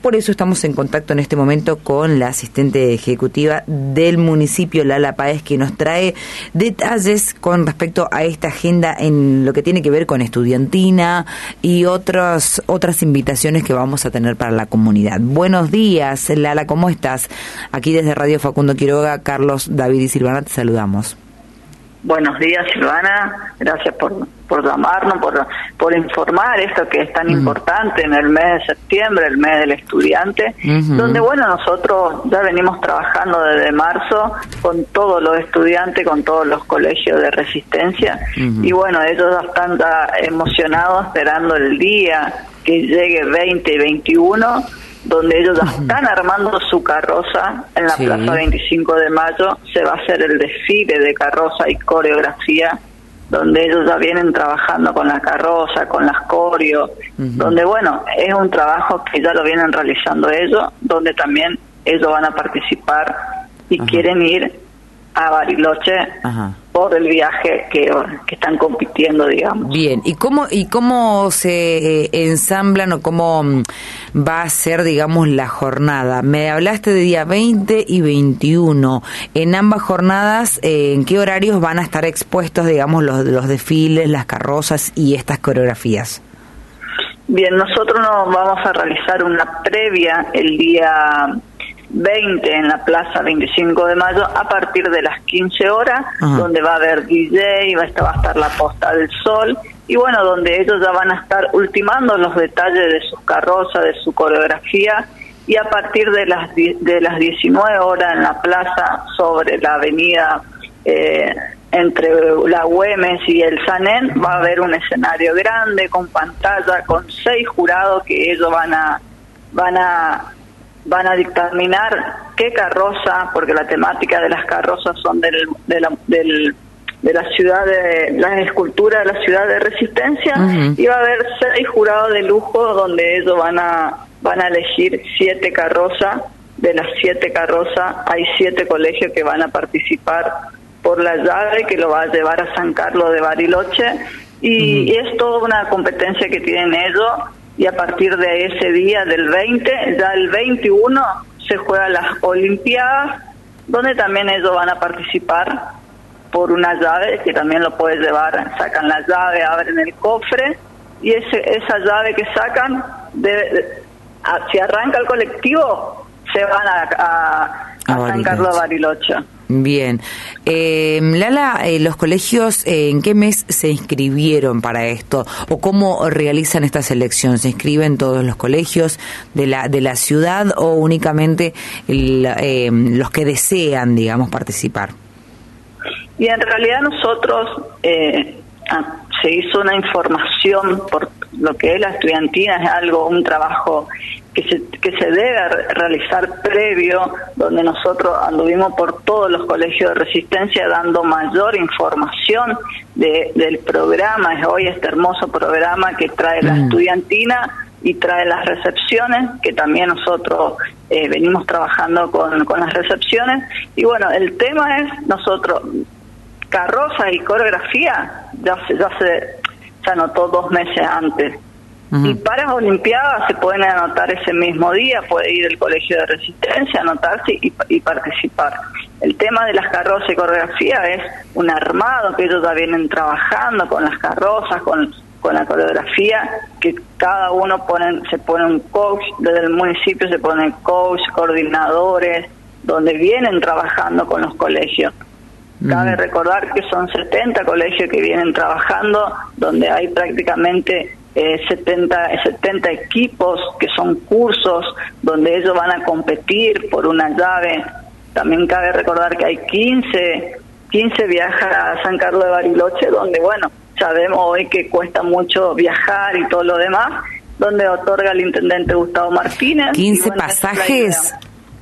por eso estamos en contacto en este momento con la asistente ejecutiva del municipio, Lala Páez, que nos trae detalles con respecto a esta agenda en lo que tiene que ver con estudiantina y otras invitaciones que vamos a tener para la comunidad. Buenos días, Lala, ¿cómo estás? Aquí desde Radio Facundo Quiroga, Carlos, David y Silvana, te saludamos. Buenos días, Silvana, gracias por llamarnos, por informar esto que es tan importante en el mes de septiembre, el mes del estudiante, donde bueno, nosotros ya venimos trabajando desde marzo con todos los estudiantes, con todos los colegios de Resistencia, y bueno, ellos están ya emocionados esperando el día que llegue 20 y 21, donde ellos ya están armando su carroza en la Plaza 25 de Mayo. Se va a hacer el desfile de carroza y coreografía, donde ellos ya vienen trabajando con la carroza, con las coreos, donde bueno, es un trabajo que ya lo vienen realizando ellos, donde también ellos van a participar y quieren ir a Bariloche por el viaje que están compitiendo, digamos. Bien, ¿y cómo se ensamblan o cómo va a ser, digamos, la jornada? Me hablaste de día 20 y 21. En ambas jornadas, ¿en qué horarios van a estar expuestos, digamos, los desfiles, las carrozas y estas coreografías? Bien, nosotros nos vamos a realizar una previa el día 20 en la Plaza 25 de Mayo a partir de las 15 horas, donde va a haber DJ, va a estar la Posta del Sol, y bueno, donde ellos ya van a estar ultimando los detalles de sus carrozas, de su coreografía, y a partir de las 19 horas en la plaza sobre la avenida entre la Güemes y el Sanén va a haber un escenario grande con pantalla, con 6 jurados que ellos van a dictaminar qué carroza, porque la temática de las carrozas son de la ciudad de las esculturas de la ciudad de Resistencia, y va a haber 6 jurados de lujo donde ellos van a elegir 7 carrozas. De las 7 carrozas hay 7 colegios que van a participar por la llave que lo va a llevar a San Carlos de Bariloche, y es toda una competencia que tienen ellos. Y a partir de ese día del 20, ya el 21 se juegan las Olimpiadas, donde también ellos van a participar por una llave que también lo puedes llevar, sacan la llave, abren el cofre, y esa llave que sacan, si arranca el colectivo, se van a San Carlos de Bariloche. Bien. Lala, ¿los colegios en qué mes se inscribieron para esto? ¿O cómo realizan esta selección? ¿Se inscriben todos los colegios de la ciudad o únicamente los que desean, digamos, participar? Y en realidad nosotros se hizo una información por lo que es la estudiantina, es un trabajo que se debe realizar previo, donde nosotros anduvimos por todos los colegios de Resistencia dando mayor información del programa, es hoy este hermoso programa que trae la estudiantina y trae las recepciones, que también nosotros venimos trabajando con las recepciones, y bueno, el tema es nosotros, carroza y coreografía, ya se anotó 2 meses antes. Y para las Olimpiadas se pueden anotar ese mismo día, puede ir el Colegio de Resistencia, anotarse y participar. El tema de las carrozas y coreografía es un armado que ellos ya vienen trabajando con las carrozas, con la coreografía, que cada uno se pone un coach, desde el municipio se pone coach, coordinadores, donde vienen trabajando con los colegios. Cabe recordar que son 70 colegios que vienen trabajando, donde hay prácticamente 70 equipos que son cursos donde ellos van a competir por una llave. También cabe recordar que hay 15 viajes a San Carlos de Bariloche, donde bueno, sabemos hoy que cuesta mucho viajar y todo lo demás, donde otorga el intendente Gustavo Martínez. 15 pasajes.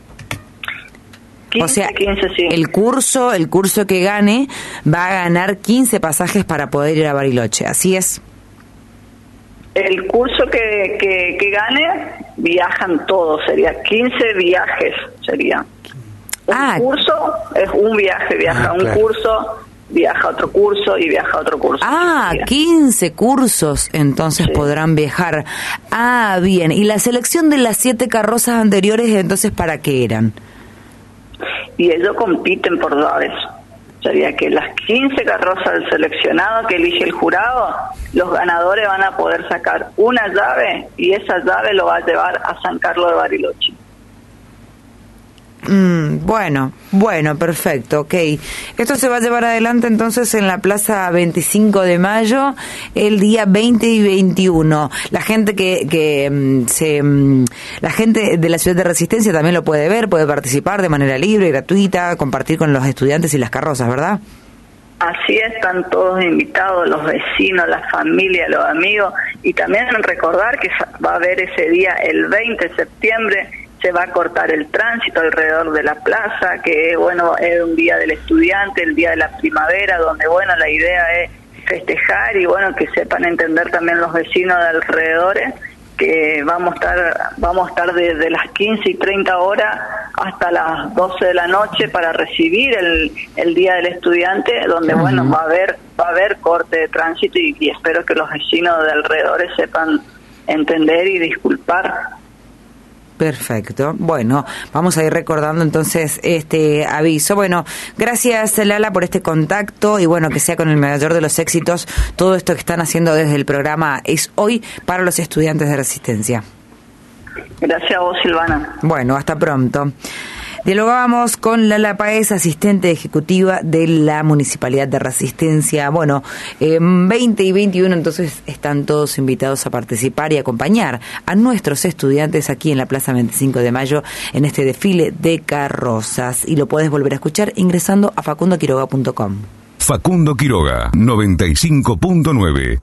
15, o sea, 15, sí. el curso que gane va a ganar 15 pasajes para poder ir a Bariloche, ¿así es? El curso que gane, viajan todos, sería 15 viajes, sería. Un curso es un viaje, viaja un curso viaja a otro curso y viaja a otro curso. 15 cursos entonces podrán viajar. Bien. ¿Y la selección de las 7 carrozas anteriores entonces para qué eran? Y ellos compiten por llaves. Sería que las 15 carrozas del seleccionado que elige el jurado, los ganadores van a poder sacar una llave y esa llave lo va a llevar a San Carlos de Bariloche. Bueno, perfecto, ok. Esto se va a llevar adelante entonces en la Plaza 25 de Mayo el día 20 y 21. La gente la gente de la Ciudad de Resistencia también lo puede ver, puede participar de manera libre y gratuita, compartir con los estudiantes y las carrozas, ¿verdad? Así están todos invitados, los vecinos, la familia, los amigos, y también recordar que va a haber ese día, el 20 de septiembre, se va a cortar el tránsito alrededor de la plaza, que bueno, es un día del estudiante, el día de la primavera, donde bueno, la idea es festejar y bueno, que sepan entender también los vecinos de alrededores, que vamos a estar desde las 15:30 hasta las 12 de la noche para recibir el día del estudiante, donde bueno, va a haber corte de tránsito y espero que los vecinos de alrededores sepan entender y disculpar. Perfecto. Bueno, vamos a ir recordando entonces este aviso. Bueno, gracias Lala por este contacto y bueno, que sea con el mayor de los éxitos todo esto que están haciendo desde el programa Es Hoy para los estudiantes de Resistencia. Gracias a vos, Silvana. Bueno, hasta pronto. Dialogábamos con Lala Páez, asistente ejecutiva de la Municipalidad de Resistencia. Bueno, 20 y 21 entonces están todos invitados a participar y acompañar a nuestros estudiantes aquí en la Plaza 25 de Mayo en este desfile de carrozas. Y lo puedes volver a escuchar ingresando a facundoquiroga.com. Facundo Quiroga, 95.9.